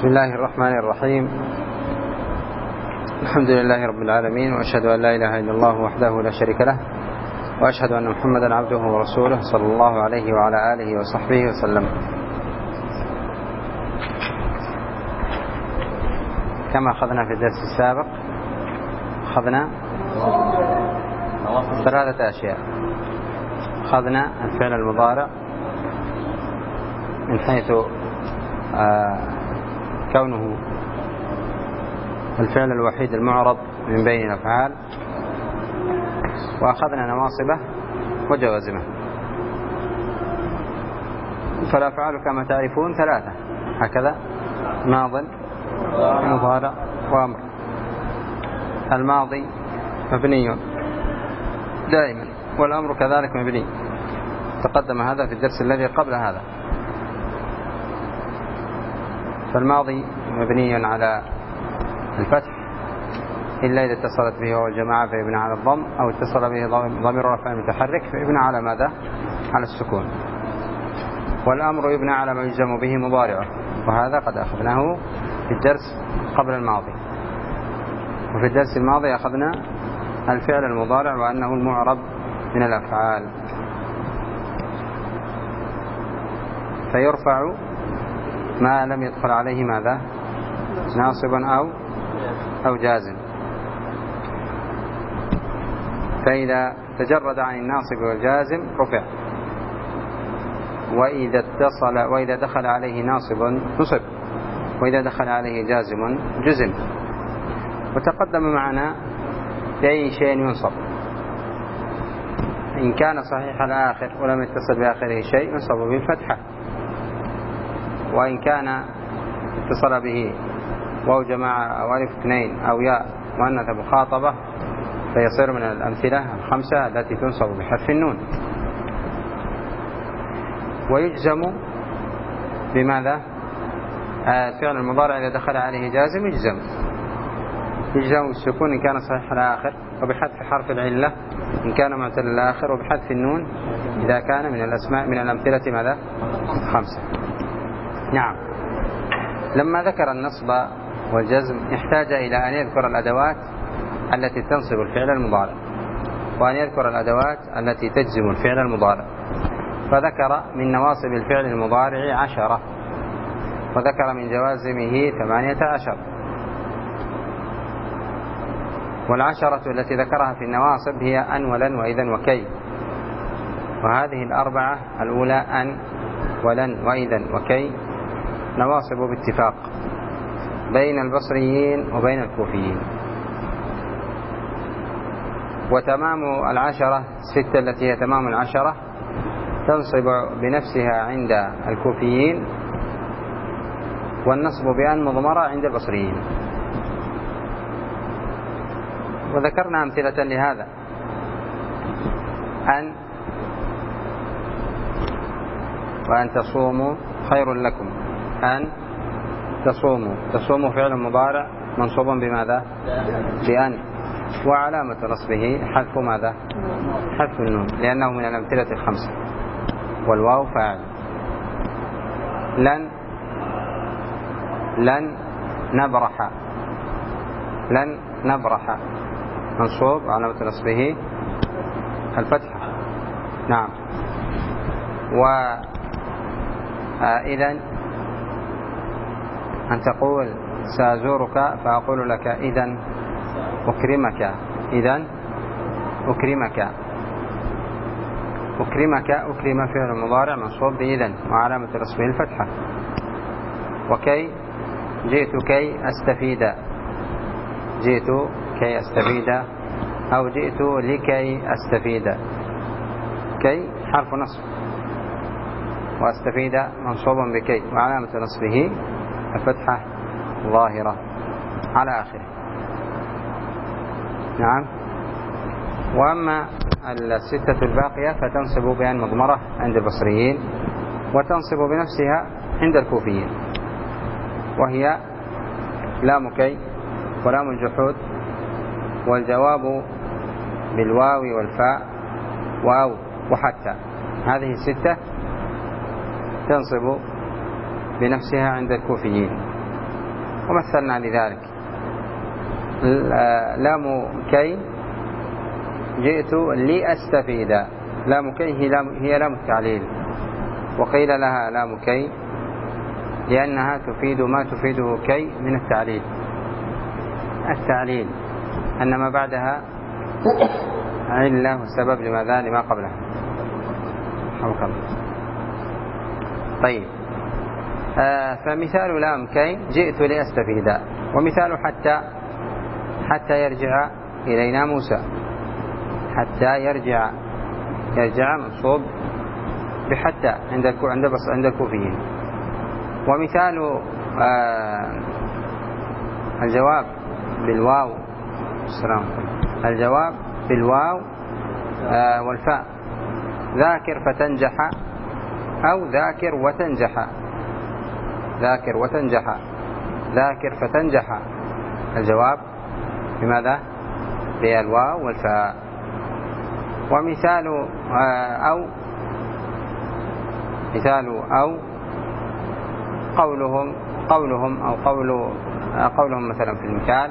بسم الله الرحمن الرحيم. الحمد لله رب العالمين، وأشهد أن لا إله إلا الله وحده لا شريك له، وأشهد أن محمدا عبده ورسوله صلى الله عليه وعلى آله وصحبه وسلم. كما أخذنا في الدرس السابق أخذنا ثلاثة أشياء. أخذنا الفعل المضارع من حيث كونه الفعل الوحيد المعرب من بين الأفعال، وأخذنا نواصبه وجوازمه. فالأفعال كما تعرفون ثلاثة هكذا: ماض ومضارع وأمر. الماضي مبني دائما، والأمر كذلك مبني، تقدم هذا في الدرس الذي قبل هذا. فالماضي مبني على الفتح إلا إذا اتصلت به هو الجماعة فيبنى على الضم، أو اتصل به ضمير رفع متحرك فيبنى على ماذا؟ على السكون. والأمر يبنى على ما يجزم به مضارعه، وهذا قد أخذناه في الدرس قبل الماضي. وفي الدرس الماضي أخذنا الفعل المضارع وأنه المعرب من الأفعال، فيرفع ما لم يدخل عليه ماذا؟ ناصبا أو جازم. فإذا تجرد عن الناصب والجازم رفع، وإذا دخل عليه ناصب نصب، وإذا دخل عليه جازم جزم. وتقدم معنا بأي شيء ينصب. إن كان صحيح الآخر ولم يتصل بآخره شيء ينصب بالفتحة، وإن كان اتصل به واو جماعة أو ألف اثنين أو ياء مؤنث مخاطبة فيصير من الأمثلة الخمسة التي تنصب بحذف النون. ويجزم بماذا؟ الفعل المضارع إذا دخل عليه جازم يجزم بالسكون إن كان صحيح الآخر، وبحذف حرف العلة إن كان معتل الآخر، وبحذف النون إذا كان من الأسماء من الأمثلة ماذا؟ خمسة. نعم. لما ذكر النصب والجزم احتاج إلى أن يذكر الأدوات التي تنصب الفعل المضارع، وأن يذكر الأدوات التي تجزم الفعل المضارع. فذكر من نواصب الفعل المضارع 10، وذكر من جوازمه 18. والعشرة التي ذكرها في النواصب هي أن ولن وإذن وكي. وهذه الأربعة الأولى أن ولن وإذن وكي نواصب باتفاق بين البصريين وبين الكوفيين. وتمام العشرة 6 التي هي تمام العشرة تنصب بنفسها عند الكوفيين، والنصب بأن مضمرة عند البصريين. وذكرنا أمثلة لهذا: أن وأن تصوموا خير لكم. أن تصوموا فعل مضارع منصوب بماذا؟ بأن، وعلامة نصبه حذف ماذا؟ حذف النون، لأنه من الأمثلة الخمسة. والواو فاعل. لن نبرح منصوب علامة نصبه الفتحة. نعم. وإذن أن تقول سأزورك فأقول لك إذن أكرمك. إذن أكرمك. أكرم فعل مضارع منصوب بإذن وعلامة نصبه الفتحة. وكي جئت كي أستفيد أو جئت لكي أستفيد. كي حرف نصب، وأستفيد منصوب بكي وعلامة نصبه الفتحة ظاهرة على آخره. نعم. وأما 6 الباقية فتنصب بأن مضمرة عند البصريين، وتنصب بنفسها عند الكوفيين، وهي لام كي ولام الجحود، والجواب بالواو والفاء واو وحتى. هذه 6 تنصب بنفسها عند الكوفيين. ومثلنا لذلك. لام كي جئت لأستفيد، لام كي هي لام التعليل، وقيل لها لام كي لأنها تفيد ما تفيده كي من التعليل. التعليل أن ما بعدها علة وسبب لماذا لما قبلها. طيب، فمثال لام كي جئت لأستفيد، ومثال حتى يرجع إلينا موسى، حتى يرجع منصوب بحتى عند الكوفيين. ومثال الجواب بالواو الجواب بالواو والفاء، ذاكر فتنجح أو ذاكر وتنجح، ذاكر وتنجح، ذاكر فتنجح، الجواب بماذا؟ بالواو والفاء. ومثال أو قولهم مثلا في المثال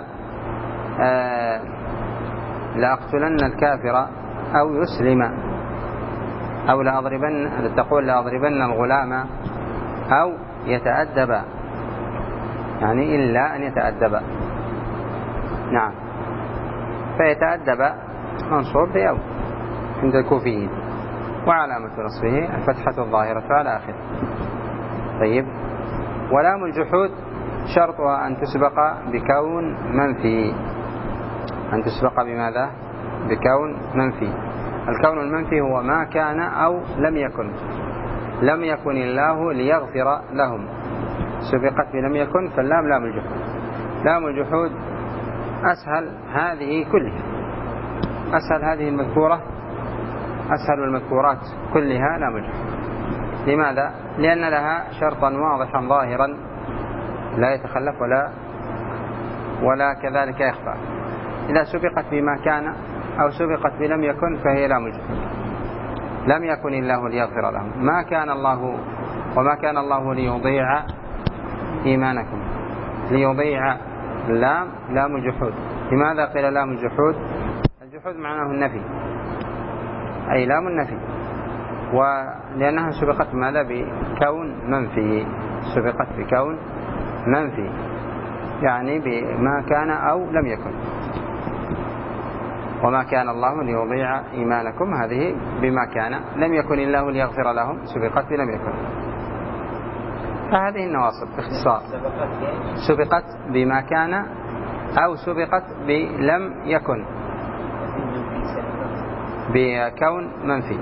لأقتلن الكافر أو يسلم، أو تقول لأضربن الغلام أو يتأدب، يعني إلا أن يتأدب. نعم، فيتأدب منصوب بأو عند الكوفيين، وعلامة نصبه الفتحة الظاهرة على آخره. طيب، ولام الجحود شرطها أن تسبق بكون منفي. أن تسبق بماذا؟ بكون منفي. الكون المنفي هو ما كان أو لم يكن. لم يكن الله ليغفر لهم، سبقت بلم يكن، فاللام لام الجحود. لام الجحود أسهل هذه كلها، أسهل هذه المذكورة، أسهل المذكورات كلها لام الجحود. لماذا؟ لأن لها شرطا واضحا ظاهرا لا يتخلف ولا كذلك يخفى. إذا سبقت بما كان أو سبقت بلم يكن فهي لام الجحود. لم يكن الله ليغفر لهم، ما كان الله، وما كان الله ليضيع إيمانكم. ليضيع لام الجحود. لماذا قيل لام الجحود؟ الجحود معناه النفي، أي لام النفي، ولأنها سبقت ماذا؟ بكون منفي. سبقت بكون منفي، يعني بما كان أو لم يكن. وما كان الله ليضيع إيمانكم، هذه بما كان. لم يكن الله ليغفر لهم، سبقت بلم يكن. فهذه النواصب باختصار، سبقت بما كان أو سبقت بلم يكن بكون منفي.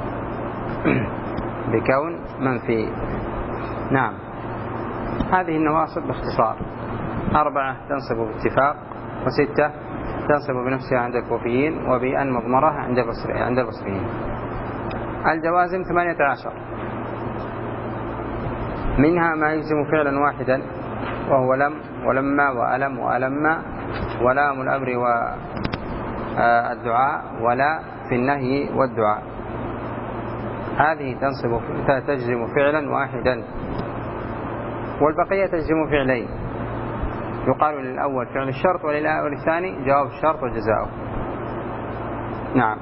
بكون منفي. نعم، هذه النواصب باختصار 4 تنصب باتفاق، و6 تنصب بنفسها عند الكوفيين، وبأن مضمرة عند البصريين. الجوازم 18، منها ما يجزم فعلا واحدا وهو لم ولما وألم وألم، ولام الأمر والدعاء، ولا في النهي والدعاء. هذه تجزم فعلا واحدا، والبقية تجزم فعلين، يقال للأول فعل الشرط وللثاني جواب الشرط وجزاؤه. نعم،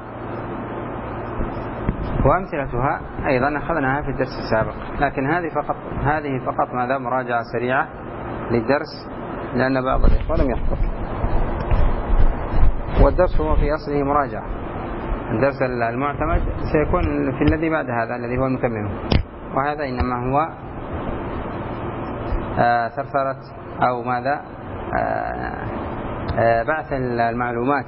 وأمثلتها أيضا أخذناها في الدرس السابق، لكن هذه فقط ماذا؟ مراجعة سريعة للدرس، لأن بعض الإخوة لم يحضر، والدرس هو في أصله مراجعة. الدرس المعتمد سيكون في الذي بعد هذا الذي هو المتمم، وهذا إنما هو ثرثرة أو ماذا؟ بعث المعلومات،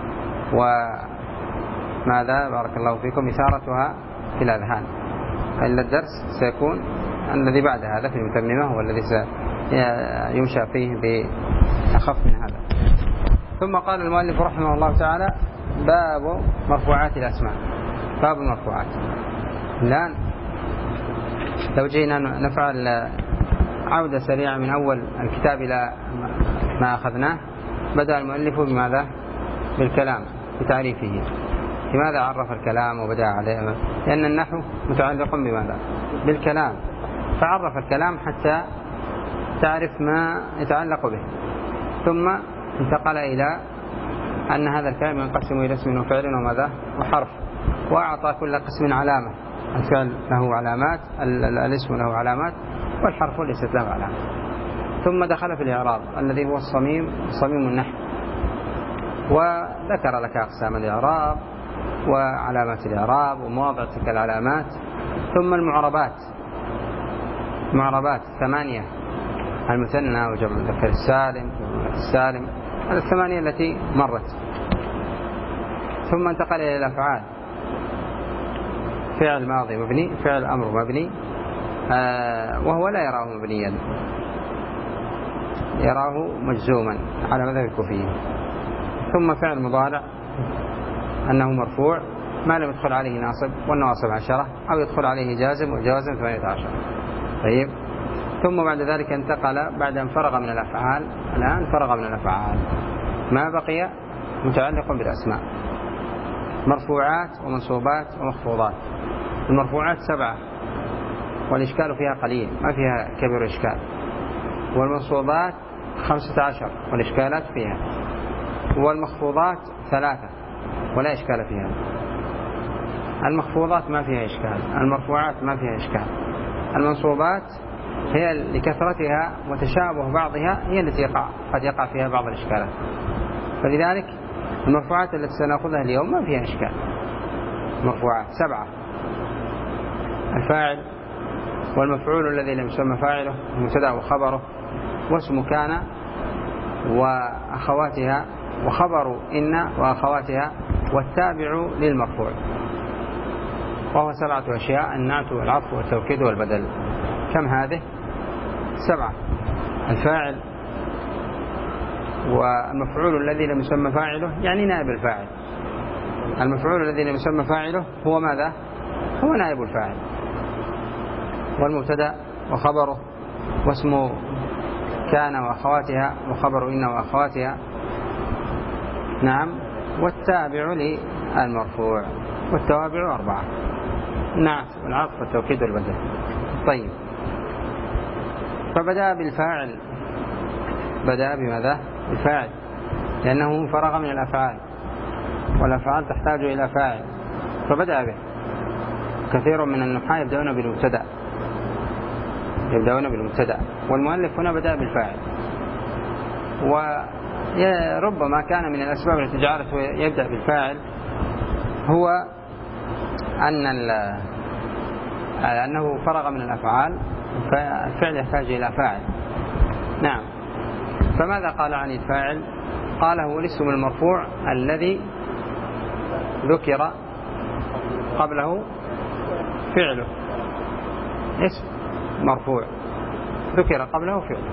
وماذا بارك الله فيكم إثارتها في الأذهان. إلا الدرس سيكون الذي بعد هذا في المتممة، هو الذي سيمشى فيه بأخف من هذا. ثم قال المؤلف رحمه الله تعالى: باب مرفوعات الأسماء. باب المرفوعات. الآن لو جينا نفعل عودة سريعة من أول الكتاب إلى ما أخذناه، بدأ المؤلف بماذا؟ بالكلام، بتعريفه. لماذا عرف الكلام وبدأ عليه؟ لأن النحو متعلق بماذا؟ بالكلام، فعرف الكلام حتى تعرف ما يتعلق به. ثم انتقل إلى أن هذا الفعل ينقسم إلى اسم وفعل وماذا وحرف، وأعطى كل قسم علامة. الفعل له علامات، الاسم له علامات، والحرف ليست له علامة. ثم دخل في الإعراب الذي هو صميم النحو، وذكر لك أقسام الإعراب وعلامات الإعراب ومواضع تلك العلامات. ثم المعربات 8: المثنى وجمع المذكر السالم وجمع السالم، هذه 8 التي مرت. ثم انتقل إلى الأفعال: فعل ماضي مبني، فعل أمر مبني وهو لا يراه مبنيا، يراه مجزوما على مذهب الكوفيين. ثم فعل مضارع أنه مرفوع ما لم يدخل عليه ناصب، والنواصب 10، أو يدخل عليه جازم وجوازم 18. طيب. ثم بعد ذلك انتقل بعد أن فرغ من الأفعال، الآن فرغ من الأفعال، ما بقي متعلق بالأسماء: مرفوعات ومنصوبات ومخفوضات. المرفوعات 7 والإشكال فيها قليل، ما فيها كبير إشكال. والمنصوبات 15 والإشكالات فيها. والمخفوضات 3 ولا إشكال فيها. المخفوضات ما فيها إشكال، المرفوعات ما فيها إشكال. المنصوبات هي لكثرتها وتشابه بعضها هي التي قد يقع فيها بعض الإشكالات، فلذلك المرفوعات التي سنأخذها اليوم ما فيها إشكال. مرفوعات 7: الفاعل والمفعول الذي لم يسمى فاعله، مبتدأ وخبره، واسم كان وأخواتها، وخبر إن وأخواتها، والتابع للمرفوع، وهو 7 أشياء: النعت والعطف والتوكيد والبدل. كم هذه؟ 7: الفاعل والمفعول الذي لم يسمى فاعله يعني نائب الفاعل. المفعول الذي لم يسمى فاعله هو ماذا؟ هو نائب الفاعل. والمبتدأ وخبره، واسم كان وأخواتها، وخبر إن وأخواتها. نعم. والتابع للمرفوع، والتوابع 4: النعت والعطف والتوكيد والبدل. طيب. فبدأ بالفاعل، بدأ بماذا؟ بالفاعل، لأنه فرغ من الأفعال، والأفعال تحتاج إلى فاعل، فبدأ به. كثير من النحاة يبدأون بالمبتدأ، والمؤلف هنا بدأ بالفاعل. وربما كان من الأسباب التي جعلته يبدأ بالفاعل هو أنه فرغ من الأفعال، فالفعل يحتاج إلى فاعل. نعم. فماذا قال عن الفاعل؟ قال: هو الاسم المرفوع الذي ذكر قبله فعله. اسم مرفوع ذكر قبله فعله.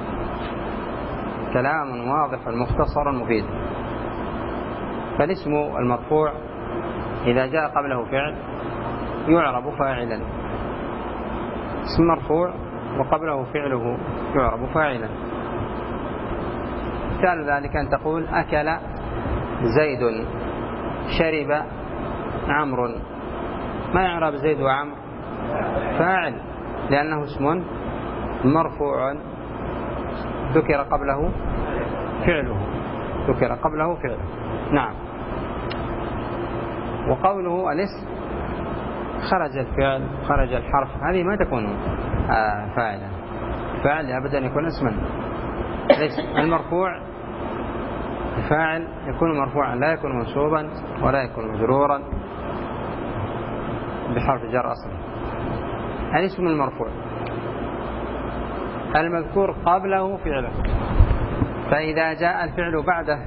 كلام واضح مختصر مفيد. فالاسم المرفوع إذا جاء قبله فعل يعرب فاعلا. اسم مرفوع وقبله فعله يعرب فاعلا. مثال ذلك أن تقول: أكل زيد، شرب عمرو. ما يعرب زيد وعمر؟ فاعل، لأنه اسم مرفوع ذكر قبله فعله. نعم. وقوله الاسم خرج الفعل خرج الحرف، هذه ما تكون فاعلا. فاعل أبدا يكون اسما. المرفوع الفاعل يكون مرفوعا، لا يكون منصوبا ولا يكون مجرورا بحرف جر أصلا. الاسم المرفوع المذكور قبله فعله، فإذا جاء الفعل بعده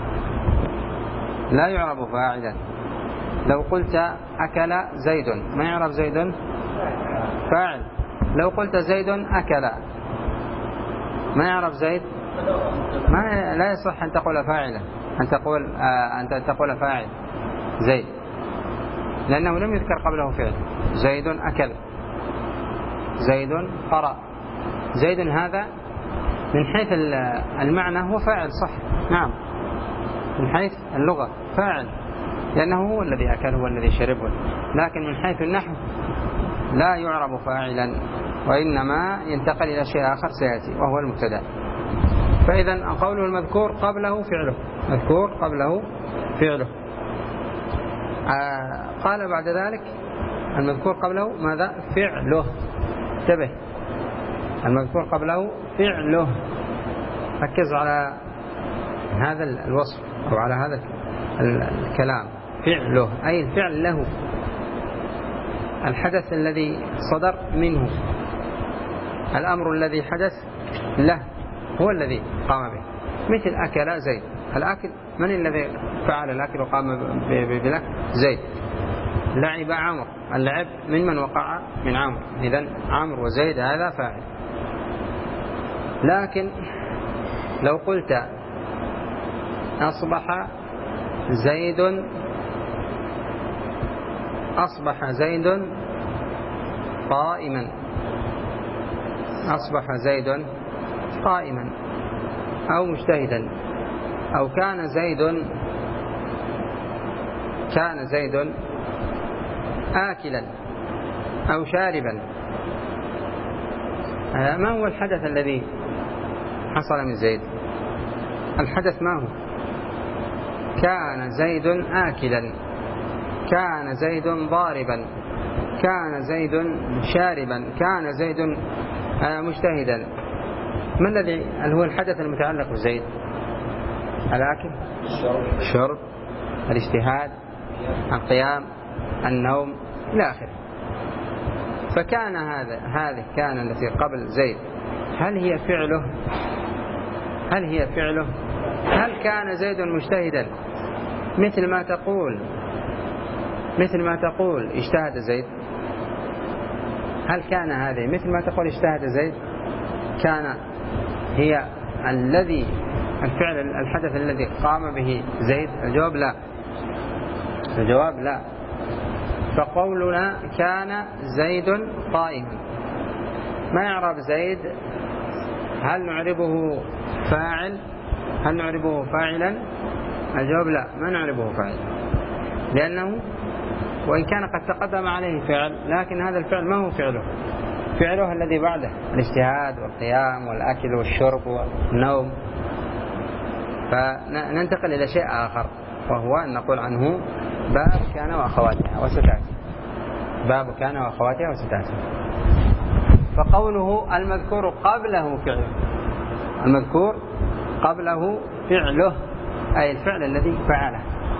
لا يعرب فاعلا. لو قلت أكل زيد، ما يعرب زيد؟ فاعل. لو قلت زيد أكل، ما يعرب زيد؟ لا يصح أن تقول فاعلا، أن تقول فاعل زيد، لأنه لم يذكر قبله فعل. زيد أكل، زيد قرأ. زيد هذا من حيث المعنى هو فاعل صح، نعم، من حيث اللغة فاعل، لأنه هو الذي أكل، هو الذي شربه، لكن من حيث النحو لا يعرب فاعلا وإنما ينتقل إلى شيء آخر سيأتي وهو المبتدأ. فإذا قوله المذكور قبله فعله، مذكور قبله فعله. قال بعد ذلك المذكور قبله ماذا؟ فعله. انتبه، المذكور قبله فعله. ركز على هذا الوصف أو على هذا الكلام. فعله أي الفعل له، الحدث الذي صدر منه، الأمر الذي حدث له هو الذي قام به. مثل أكل زيد، الأكل من الذي فعل الأكل وقام بالأكل؟ زيد. لعب عمرو، اللعب من وقع؟ من عمرو. إذن عمرو وزيد هذا فاعل. لكن لو قلت أصبح زيد قائما، أصبح زيد قائما، أو مجتهدا، أو كان زيد آكلا أو شاربا. ما هو الحدث الذي حصل من زيد؟ الحدث ما هو؟ كان زيد آكلا، كان زيد ضاربا، كان زيد شاربا، كان زيد مجتهدا. ما الذي هو الحدث المتعلق بزيد؟ الأكل، الشرب، الاجتهاد، القيام، النوم إلى آخره. فكان هذه كان التي قبل زيد هل هي فعله؟ هل كان زيد مجتهدا مثل ما تقول اجتهد زيد؟ هل كان هذه مثل ما تقول اجتهد زيد؟ كان هي الحدث الذي قام به زيد؟ الجواب لا. فقولنا كان زيد قائما، ما يعرب زيد؟ هل نعربه فاعلا؟ الجواب لا، ما نعربه فاعلا، لأنه وإن كان قد تقدم عليه فعل، لكن هذا الفعل ما هو فعله الذي بعده، الاجتهاد والقيام والأكل والشرب والنوم. فننتقل إلى شيء آخر، وهو أن نقول عنه باب كان وأخواتها، وستأتي. فقوله المذكور قبله فعله، أي الفعل الذي فعله.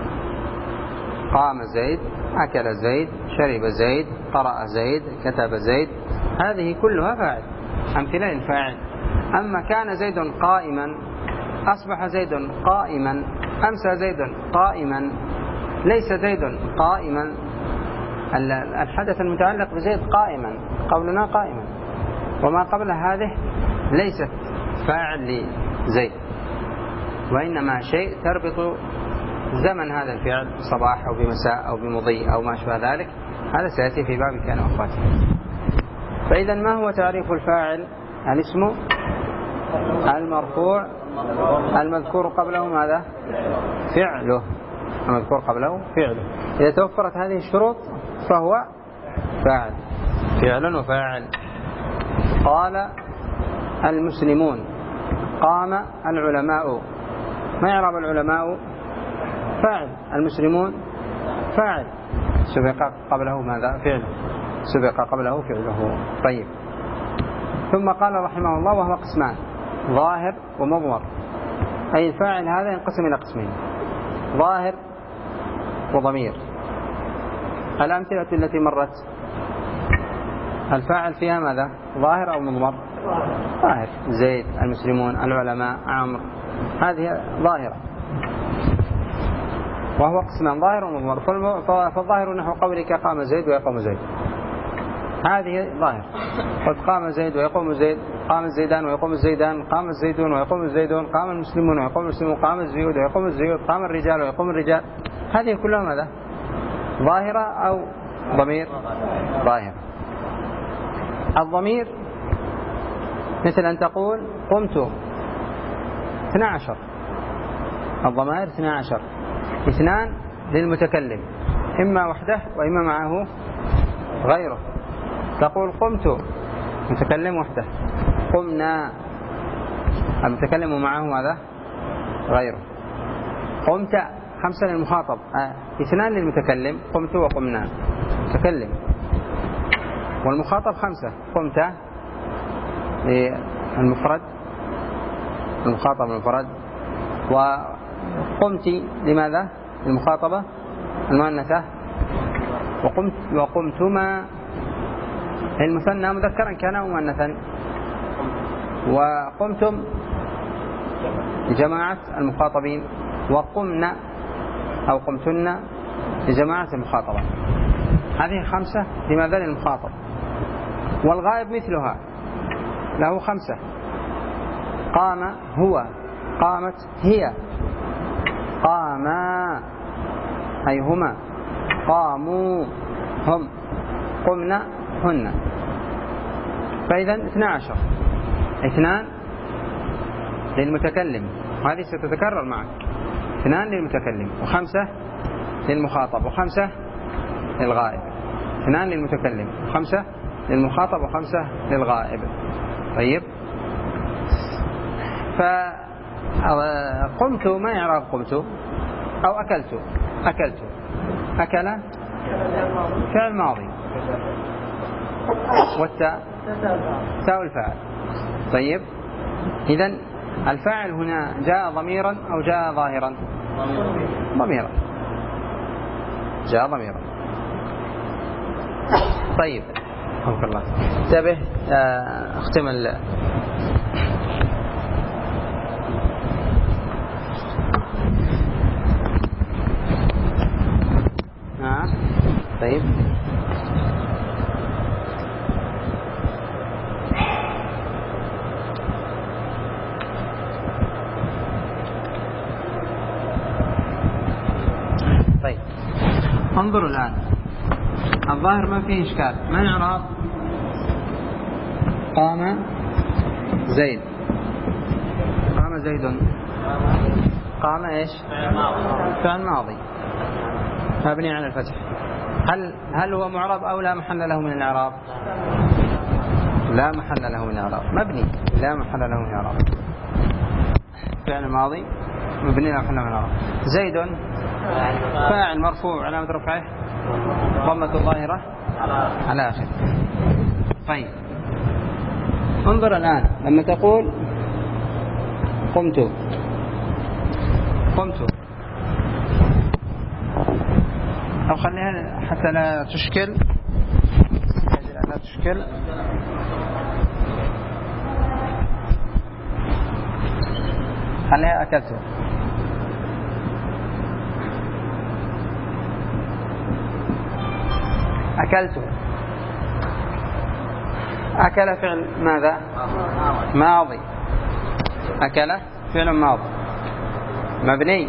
قام زيد، أكل زيد، شرب زيد، قرأ زيد، كتب زيد، هذه كلها فاعل، أمثلة الفاعل. أما كان زيد قائما، أصبح زيد قائما، أمسى زيد قائما، ليس زيد قائما. الحدث المتعلق بزيد قائما، قولنا قائما، وما قبل هذه ليست فاعل لزيد، وإنما شيء تربط زمن هذا الفعل بصباح أو بمساء أو بمضي أو ما أشبه ذلك. هذا سيأتي في باب كان وأخواته. فإذا ما هو تعريف الفاعل؟ الاسم المرفوع المذكور قبله ماذا؟ فعله. المذكور قبله فعله. إذا توفرت هذه الشروط فهو فاعل، فعل وفاعل. قال المسلمون، قام العلماء، ما يعرب العلماء؟ فاعل. المسلمون فاعل، سبق قبله ماذا؟ فعله. طيب. ثم قال رحمه الله وهو قسمان، ظاهر ومضمر. أي الفاعل هذا ينقسم إلى قسمين، ظاهر وضمير. الأمثلة التي مرت الفاعل فيها ماذا؟ ظاهر أو مضمر؟ ظاهر. زيد، المسلمون، العلماء، عمرو، هذه ظاهرة. وهو قسمان، ظاهر ومضمر. فالظاهر نحو قولك قام زيد ويقوم زيد، هذه ظاهر. قد قام زيد ويقوم زيد، قام الزيدان ويقوم الزيدان، قام الزيدون ويقوم الزيدون، قام المسلمون ويقوم المسلمون، قام الزيود ويقوم الزيود، قام الرجال ويقوم الرجال. هذه كلها ماذا؟ ظاهرة أو ضمير؟ ظاهرة. الضمير مثل أن تقول قمت 12. الضمائر 12، 2 للمتكلم، إما وحده وإما معه غيره. تقول قمت متكلم وحده. قمنا المتكلم معه ماذا؟ غيره. قمت 5 للمخاطب، 2 للمتكلم، قمت وقمنا متكلم، والمخاطب 5. قمت للمفرد المخاطب المفرد، وقمت لماذا؟ المخاطبة المؤنثة، وقمتما المثنى مذكرا كان أو مؤنثا، وقمتم لجماعة المخاطبين، وقمنا أو قمتن لجماعة المخاطبة. هذه 5 لماذا؟ للمخاطب. والغائب مثلها له 5. قام هو، قامت هي، قاما أي هما، قاموا هم، قمنا هن. فإذا 12. 2 للمتكلم، وهذه ستتكرر معك. 2 للمتكلم، و5 للمخاطب، و5 للغائب. 2 للمتكلم، و5 للمخاطب، و5 للغائب. طيب، فقمت ما يعرف قمت؟ أو أكلت. أكل فعل ماضي، والتاء تاء الفاعل. طيب، إذن الفاعل هنا جاء ضميرا أو جاء ظاهرا؟ ضميرا، جاء ضميرا. طيب، رحمك الله. انتبه، اختم طيب، انظروا الآن. الظاهر ما فيه إشكال. ما يعرف قام زيد؟ قام زيد، قام إيش؟ فعل ماضي مبني على الفتح. هل هو معرب أو لا محل له من الإعراب؟ لا محل له من الإعراب، مبني لا محل له من الإعراب. فعل ماضي مبني لا محل له من الإعراب. زيد فاعل مرفوع علامة رفعه ضمة الظاهرة على آخر. طيب، انظر الآن لما تقول قمت أو خليها حتى لا تشكل، خليها أكلت. أكل فعل ماذا؟ ماضي. أكل فعل ماضي مبني.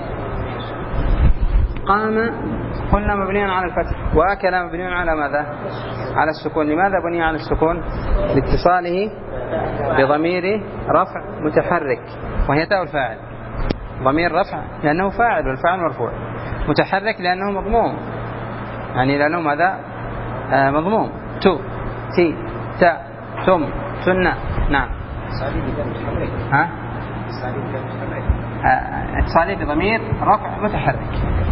قام قلنا مبني على الفتح، وأكل مبني على ماذا؟ على السكون. لماذا بني على السكون؟ لاتصاله بضمير رفع متحرك، وهي تاء الفاعل. ضمير رفع لأنه فاعل، والفاعل مرفوع. متحرك لأنه مضموم، يعني لأنه ماذا؟ مضموم. تو، تي، تاء، ثم، سنة. نعم. اتصالي بضمير رفع متحرك،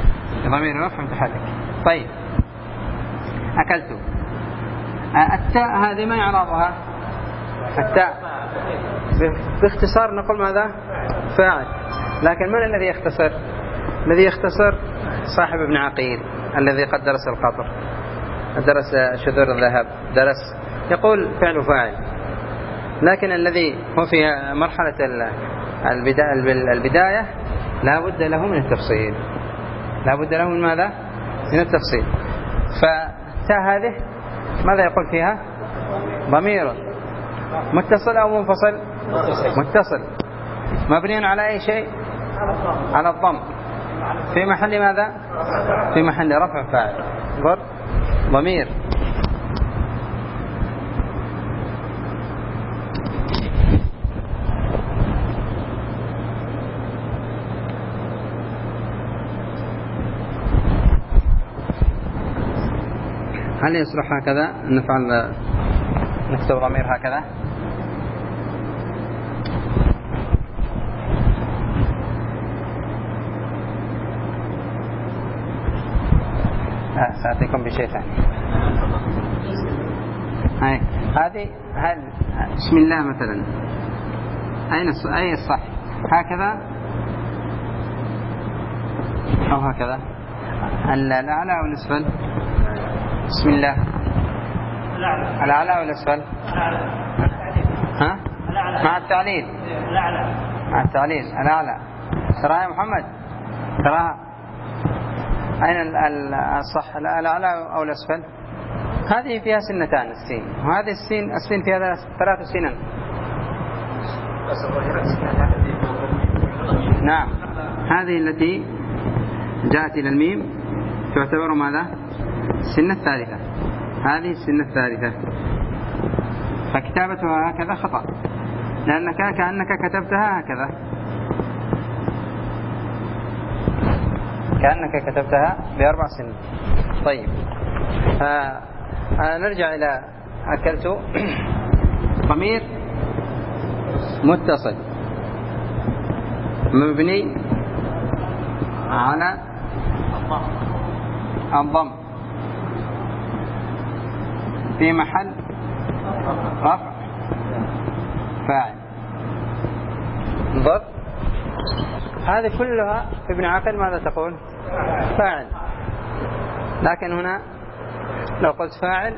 طيب، أكلت. التاء هذه ما يعرضها؟ التاء باختصار نقول ماذا؟ فاعل. لكن من الذي يختصر؟ الذي يختصر صاحب ابن عقيل الذي قد درس القطر، درس شذور الذهب، يقول فعل فاعل. لكن الذي هو في مرحلة البداية لا بد له من التفصيل، من ماذا؟ من التفصيل. فتاء هذه ماذا يقول فيها؟ ضمير متصل أو منفصل؟ متصل، مبني على أي شيء؟ على الضم، في محل ماذا؟ في محل رفع فاعل. ضمير. هل يصلح هكذا أن نفعل نكتب ضمير هكذا. سأعطيكم بشيء ثاني. هذه بسم الله مثلا، أي الصح؟ هكذا أو هكذا؟ الأعلى أو الأسفل؟ بسم الله، الأعلى أو الأسفل؟ ها؟ مع التعليل. مع التعليل الأعلى. تراها يا محمد؟ تراها؟ أين الصح، الأعلى أو الأسفل؟ هذه فيها سنتان السين، وهذه السين فيها 3 سنن. نعم، هذه التي جاءت إلى الميم تعتبر ماذا؟ السنة الثالثة. هذه السنة الثالثة، فكتابتها هكذا خطأ، لأنك كأنك كتبتها هكذا، كأنك كتبتها ب4 سنين. طيب، نرجع إلى أكلت. ضمير متصل مبني على الضم في محل رفع فاعل. انظر، هذه كلها في ابن عقل ماذا تقول؟ فاعل. لكن هنا لو قلت فاعل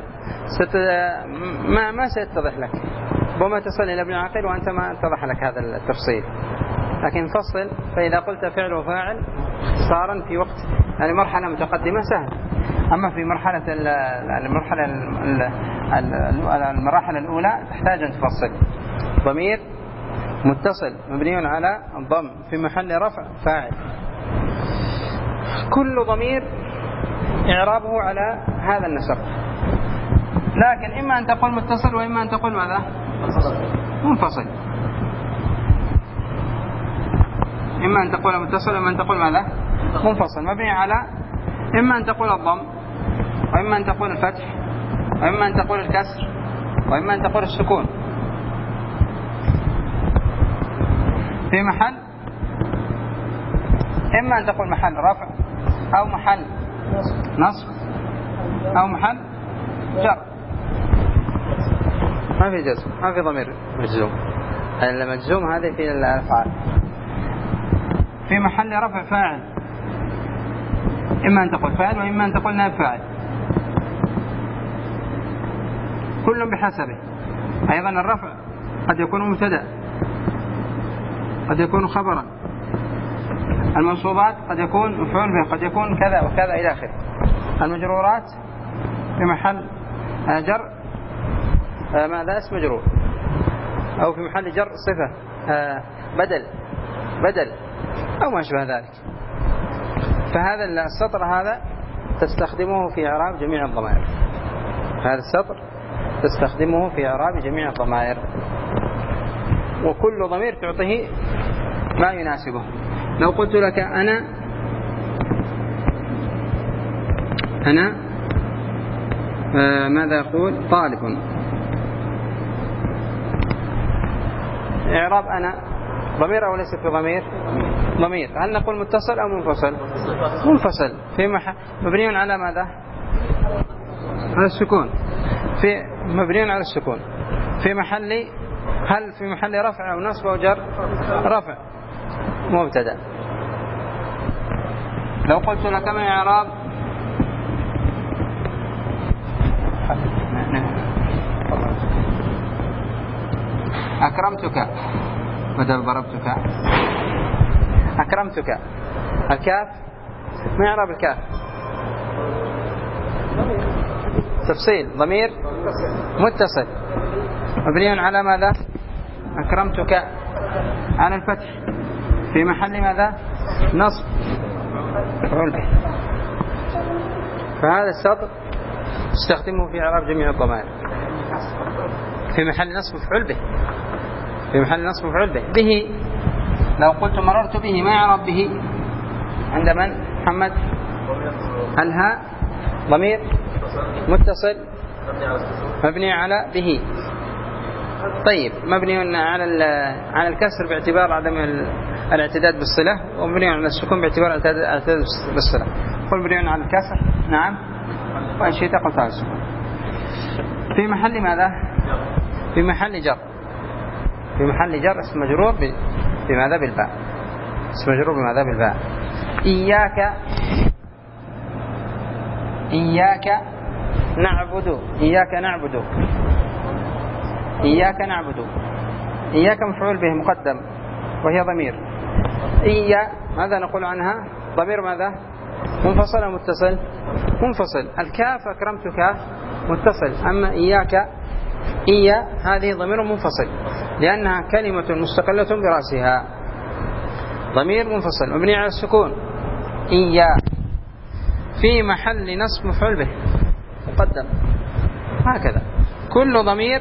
ما سيتضح لك، وما تصل إلى ابن عقل وأنت ما اتضح لك هذا التفصيل. لكن فصل، فإذا قلت فعل وفاعل اختصارا في وقت يعني مرحلة متقدمة سهل، أما في المراحل الأولى تحتاج أن تفصل. ضمير متصل مبني على الضم في محل رفع فاعل. كل ضمير إعرابه على هذا النسق، لكن إما أن تقول متصل وإما أن تقول ماذا؟ منفصل. إما أن تقول متصل وإما أن تقول ماذا؟ منفصل، مبني على إما أن تقول الضم وإما أن تقول الفتح وإما أن تقول الكسر وإما أن تقول السكون، في محل إما أن تقول محل رفع أو محل نصب أو محل جر. ما في جزم، ما في ضمير مجزوم. المجزوم هذه في الأفعال. في محل رفع فاعل، إما أن تقول فاعل وإما أن تقول نائب فاعل، كل بحسبه. أيضا الرفع قد يكون مبتدأ، قد يكون خبرا. المنصوبات قد يكون مفعول به، قد يكون كذا وكذا إلى آخره. المجرورات في محل جر ماذا؟ اسم مجرور، أو في محل جر صفة بدل أو ما شابه ذلك. فهذا السطر هذا تستخدمه في إعراب جميع الضمائر. هذا السطر تستخدمه في إعراب جميع الضمائر، وكل ضمير تعطيه ما يناسبه. لو قلت لك أنا ماذا يقول؟ طالب. إعراب أنا ضمير أو ليس في ضمير؟ ضمير. هل نقول متصل أو منفصل؟ منفصل، في مبني على ماذا؟ على السكون، في مبني على السكون، في محل، هل في محل رفع أو نصب أو جر؟ رفع، مبتدأ. لو قلت لك ما إعراب أكرمتك بدل ضربتك، أكرمتك. الكاف ما إعراب الكاف؟ تفصيل، ضمير متصل مبني على ماذا؟ أكرمتك، على الفتح، في محل ماذا؟ نصب مفعول به. فهذا السطر استخدمه في إعراب جميع الضمائر، في محل نصب مفعول به، في محل نصب مفعول به. به لو قلت مررت به، ما إعراب به عند من؟ محمد. الهاء ضمير متصل مبني على به. طيب مبني على الكسر باعتبار عدم الاعتداد بالصلة، ومبني على السكون باعتبار الاعتداد بالصلة. قل مبني على الكسر نعم، وإن شئت قلت على السكون. في محل ماذا؟ في محل جر. في محل جر اسم مجرور بماذا؟ بالباء. اسم مجرور بماذا؟ بالباء. إياك نعبد. إياك نعبد. إياك نعبد. إياك مفعول به مقدم وهي ضمير. إيا ماذا نقول عنها؟ ضمير ماذا؟ منفصل أو متصل؟ منفصل. الكاف أكرمتك متصل، أما إياك إيا هذه ضمير منفصل لأنها كلمة مستقلة برأسها، ضمير منفصل مبني على السكون. إيا في محل نصب مفعول به مقدم. هكذا كل ضمير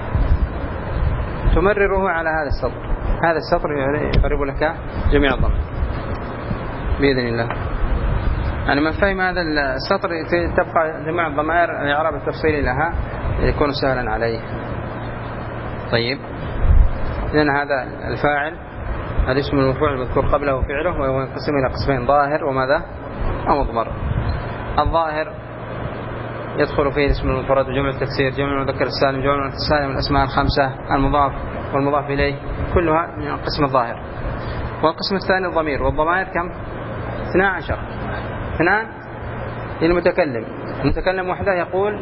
تمرره على هذا السطر. هذا السطر يقرب لك جميع الضمائر بإذن الله. يعني من فهم هذا السطر تبقى جميع الضمائر الإعراب التفصيلي لها يكون سهلا عليه. طيب إذن هذا الفاعل الاسم المفعول المذكور قبله فعله، وهو ينقسم إلى قسمين: ظاهر وماذا؟ أو مضمر. الظاهر يدخل فيه اسم المفرد وجمع التكسير، جمع المذكر السالم، جمع المؤنث السالم، الأسماء الخمسة، المضاف والمضاف إليه، كلها من القسم الظاهر. والقسم الثاني الضمير، والضمائر كم؟ 12. 2 للمتكلم. المتكلم وحده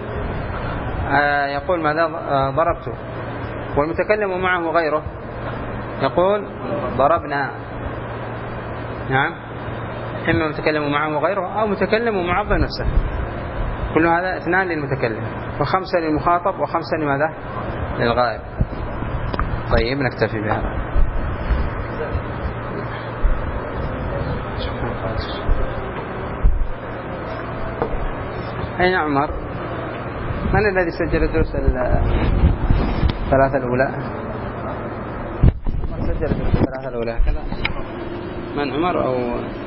يقول ماذا؟ ضربت. والمتكلم معه غيره يقول ضربنا. نعم، إما متكلم معه غيره أو متكلم معظم نفسه. كل هذا 2 للمتكلم، و5 للمخاطب، و5 لماذا؟ للغائب. طيب نكتفي بهذا. أين عمر؟ من الذي سجل الدروس الثلاثة الأولى؟ عمر سجل الدروس الثلاثة الأولى كذا. من عمر أو